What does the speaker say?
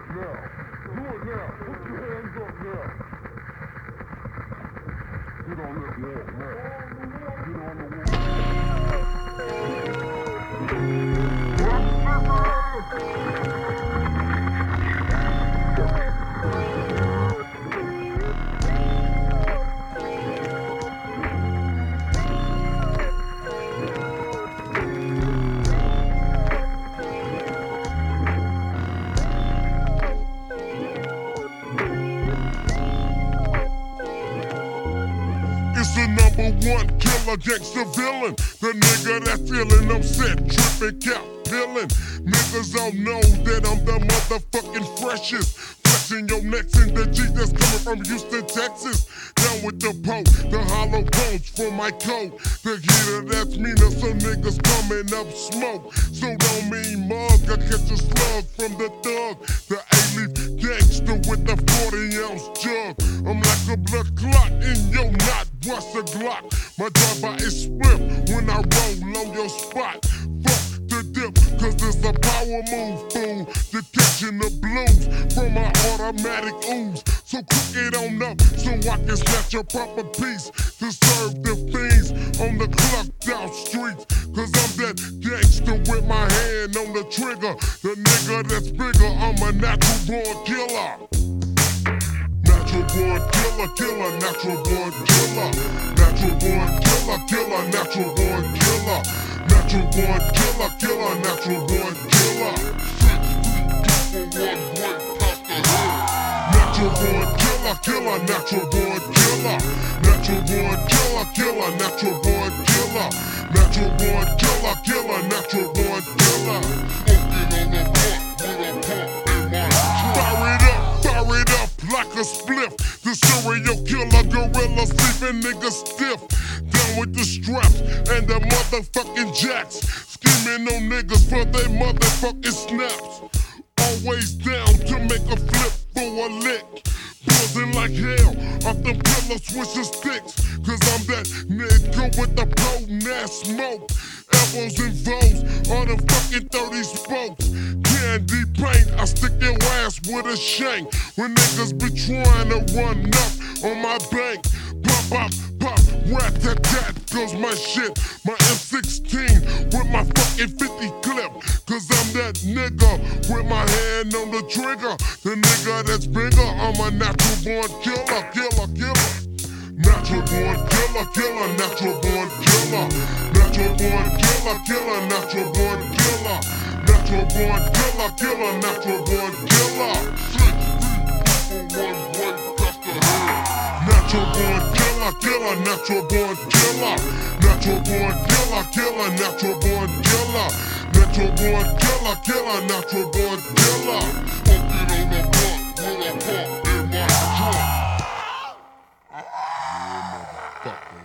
Do it now. Put your hands up now. Get on that wall now. Get on the It's the #1 killer, gangsta villain. The nigga that's feeling upset, tripping, cap peeling. Niggas don't know that I'm the motherfucking freshest. Flexing your necks in the G that's coming from Houston, Texas. Down with the poke, the hollow bones for my coat. The heater that's meaner, so niggas coming up smoke. So don't mean mug, I catch a slug from the thug. The A-leaf gangster with the 40-ounce jug. I'm like a blood clot in your knot. What's a Glock? My drive-by is split when I roll on your spot. Fuck the dip, cause it's a power move, fool. You're catching the blues from my automatic ooze. So cook it on up so I can snatch a proper piece to serve the fiends on the clucked out streets. Cause I'm that gangster with my hand on the trigger. The nigga that's bigger, I'm a natural born killer. Natural born killer, killer, natural born killer. Natural born killer, killer, natural born killer. Natural born killer, killer, natural born killer. Natural born killer, killer, natural born killer. Natural born killer, killer, natural born killer. Natural born killer, killer, natural born killer. Fire it up like a spliff. The serial killer gorilla sleeping nigga stiff. Down with the straps and the motherfucking jacks. Scheming on niggas for their motherfucking snaps. Always down to make a flip for a lick. Buzzing like hell off them killer switching sticks. Cause I'm that nigga with the potent ass smoke. Elbows and foes on the fucking 30 spokes. Candy paint, I stick your ass with a shank. When niggas be trying to run up on my bank. Pop, pop, pop, rat-tat-tat goes my shit. My M16 with my fucking 50 clip. Cause I'm that nigga with my hand on the trigger. The nigga that's bigger, I'm a natural born killer, killer, killer. Natural born killer, killer, natural born killer. Natural born killer, killer, natural born killer. Natural born killer, killer, natural born killer. Natural born killer, killer, natural born killer. Natural born killer, killer, natural born killer. Natural born killer, killer, natural born killer. Fucking on the block with a pump in my trunk. Yeah, motherfucker.